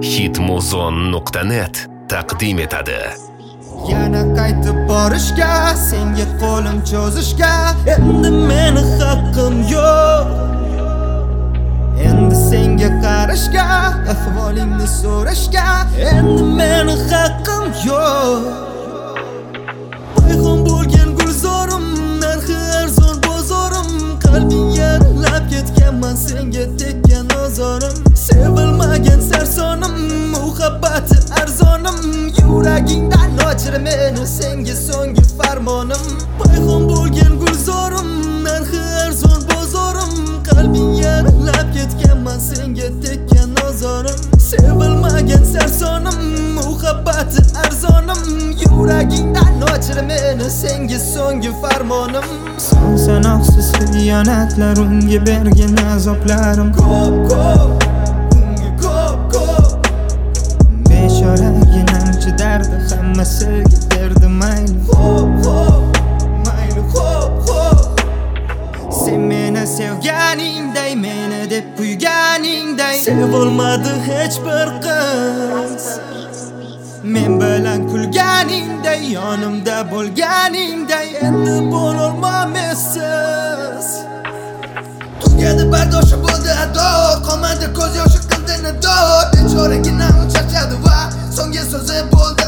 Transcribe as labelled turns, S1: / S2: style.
S1: Hitmuzon.net taqdim etadi.
S2: Yana qaytib borishga, senga qo'lim cho'zishga endi meni haqqim yo'q. Endi senga qarashga, ahvolingni so'rashga endi meni haqqim yo'q. Payxon bo'lgan gulzorim, narxi arzon bozorim, qalbing yaralab ketganman senga tekkan ozorim. Sevilmagan sarsonim, muhabbati arzonim, yuragingdan ochir meni senga so'nggi farmonim. Payxon bo'lgan gulzorim, narxi arzon bozorim, qalbing yaralab ketganman senga tekkan ozorim. Sevilmagan sarsonim, muhabbati arzonim, yuragingdan ochir meni senga so'nggi farmonim. Son sanoqsiz xiyonatlar, unga bergan azoplarim ko'p. Beshoragina chidardi, hammasiga berdi mayli. Mayli xo'p. Sen meni sevganingday, meni deb kuyganingday sevolmadi hech bir qiz. Men bilan kulganingday, yonimda bo'lganingday endi bo'lolmaysiz. Tugadi bardoshi bo'ldi ado, qolmadi ko'z yoshi qildi nado. Bechoraginam charchadi va so'nggi so'zi bo'ldi